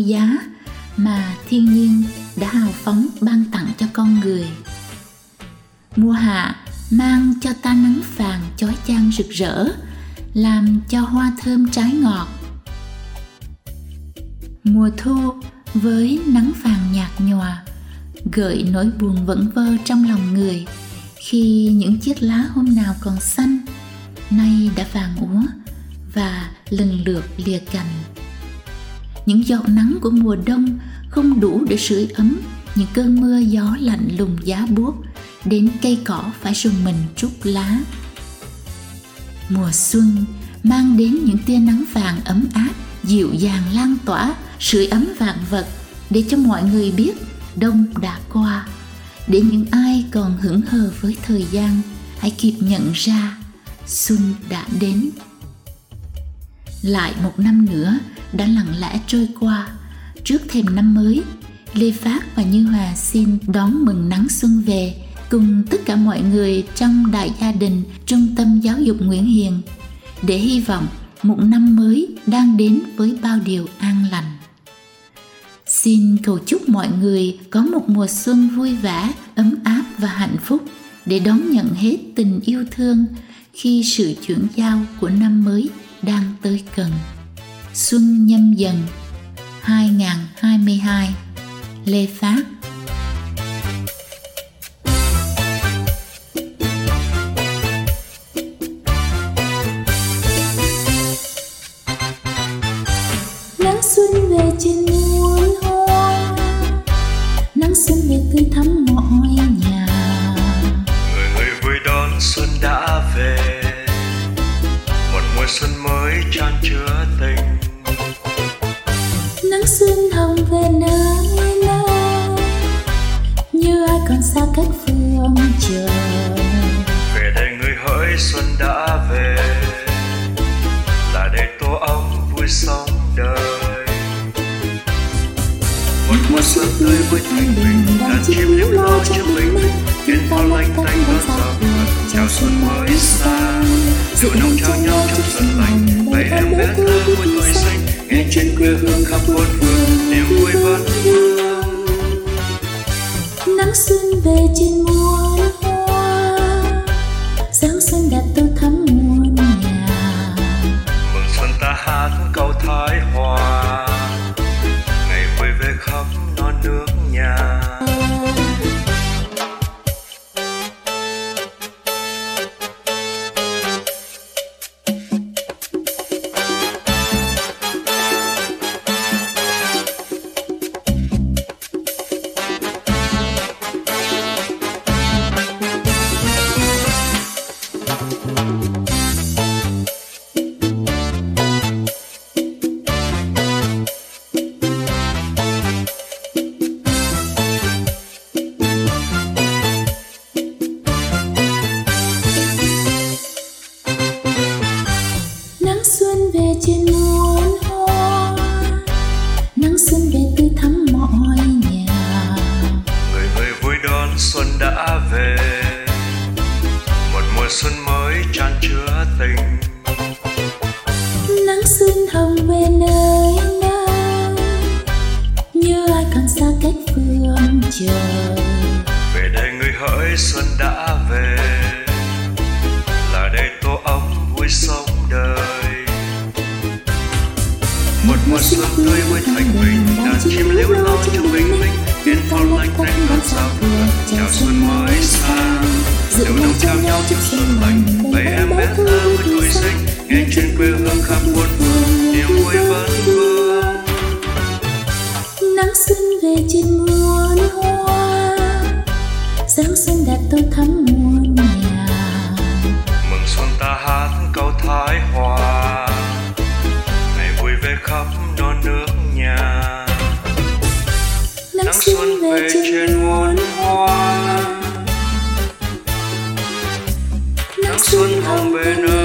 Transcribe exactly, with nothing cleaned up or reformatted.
giá mà thiên nhiên đã hào phóng ban tặng cho con người. Mùa hạ mang cho ta nắng vàng chói chang rực rỡ, làm cho hoa thơm trái ngọt. Mùa thu với nắng vàng nhạt nhòa, gợi nỗi buồn vẩn vơ trong lòng người, khi những chiếc lá hôm nào còn xanh, nay đã vàng úa và lần lượt lìa cành. Những giọt nắng của mùa đông không đủ để sưởi ấm những cơn mưa gió lạnh lùng giá buốt, đến cây cỏ phải rùng mình trút lá. Mùa xuân mang đến những tia nắng vàng ấm áp, dịu dàng lan tỏa, sưởi ấm vạn vật, để cho mọi người biết đông đã qua. Để những ai còn hững hờ với thời gian hãy kịp nhận ra xuân đã đến. Lại một năm nữa đã lặng lẽ trôi qua. Trước thềm năm mới, Lê Phát và Như Hòa xin đón mừng nắng xuân về cùng tất cả mọi người trong đại gia đình Trung tâm Giáo dục Nguyễn Hiền, để hy vọng một năm mới đang đến với bao điều an lành. Xin cầu chúc mọi người có một mùa xuân vui vẻ, ấm áp và hạnh phúc, để đón nhận hết tình yêu thương khi sự chuyển giao của năm mới đang tới gần. Xuân Nhâm Dần hai không hai hai. Lê Phát. Nắng xuân về trên muôn hoa, nắng xuân về tươi thắm mọi nhà. Người người vui đón xuân đã về, một mùa xuân mới chan chứa tình. Nắng xuân hồng về nơi nơi, như ai còn xa cách phương trời. Về đây người hỡi xuân đã về, là để tô ấm vui sống đời. Một mùa xuân tươi với thanh bình, đàn chim liễu lo cho mình mình. Yên phong lanh tanh đón giao thừa, chào xuân mới sang. Rượu nồng trao nhau trong xuân lành, bầy em bé thơ vui tuổi xanh. Nghe trên quê hương khắp bốn phương, niềm vui vẫn vương. Nắng xuân về trên muôn hoa, sáng xuân đã tô thắm muôn nhà. Mừng xuân ta hát câu thái hòa, ngày vui về khắp non nước nhà. Nắng xuân về trên muôn hoa, nắng xuân về tươi thắm mọi nhà. Người người vui đón xuân đã về, một mùa xuân mới chan chứa tình. Nắng xuân hồng về nơi nơi, như ai còn xa cách phương trời. Về đây người hỡi xuân đã về, là để tô ấm vui sống đời. Một mùa xuân tươi với thanh bình, đàn chim liễu lo cho bình minh. Yên phong lanh tanh đón giao thừa, chào xuân mới sang. Rượu nồng trao nhau trong xuân lành, bầy em bé thơ vui tuổi xanh. Nghe trên quê hương khắp bốn phương, niềm vui vẫn vương. Nắng xuân về trên muôn hoa, sáng xuân đã tô thắm muôn nhà. Mừng xuân ta hát câu thái hòa, ngày vui về khắp non nước nhà. Nắng xuân về trên muôn hoa, nắng xuân hồng về nơi